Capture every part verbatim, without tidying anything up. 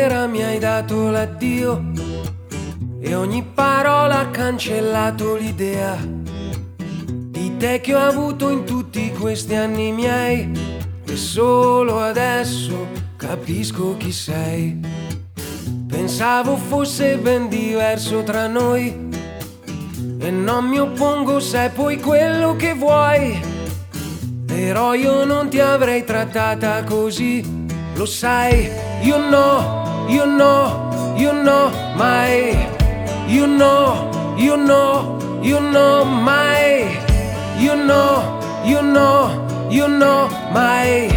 sera mi hai dato l'addio e ogni parola ha cancellato l'idea di te che ho avuto in tutti questi anni miei, e solo adesso capisco chi sei. Pensavo fosse ben diverso tra noi e non mi oppongo se poi quello che vuoi, però io non ti avrei trattata così, lo sai. You know, you know, you know my, you know, you know, you know my, you know, you know, you know my.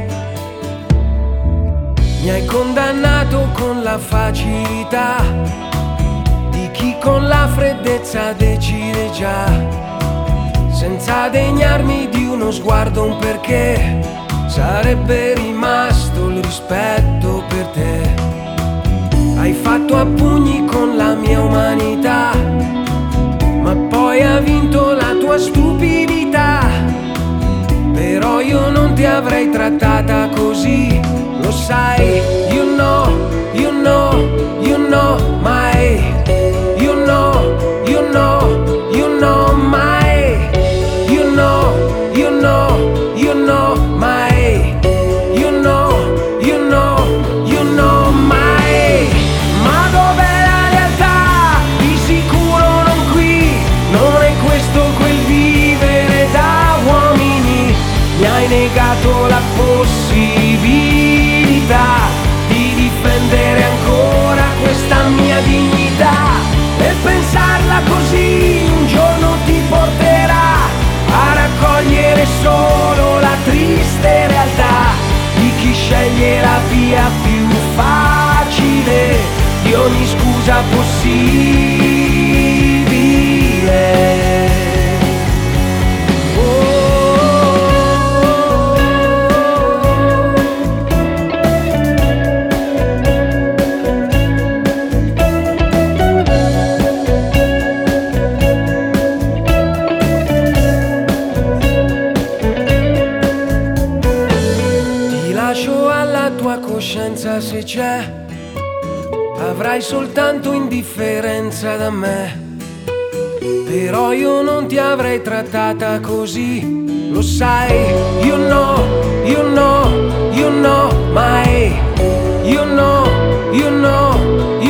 Mi hai condannato con la facilità di chi con la freddezza decide già, senza degnarmi di uno sguardo, un perché. Sarebbe rimasto il rispetto per te. Hai fatto a pugni con la mia umanità, ma poi ha vinto la tua stupidità. Però io non ti avrei trattata così, lo sai. You know, you know, you know my, you know, you know, you know my, you know, you know, you know my, you know, you know, you know my. Ma dov'è la realtà? Di sicuro non qui, non è questo quel vivere da uomini. Mi hai negato la possibilità di difendere ancora questa mia dignità, e pensarla così un giorno ti porterà a raccogliere solo la triste realtà di chi sceglie la via più facile di ogni scusa possibile. Coscienza se c'è, avrai soltanto indifferenza da me, però io non ti avrei trattata così, lo sai. You know, you know, you know my, you know, you know,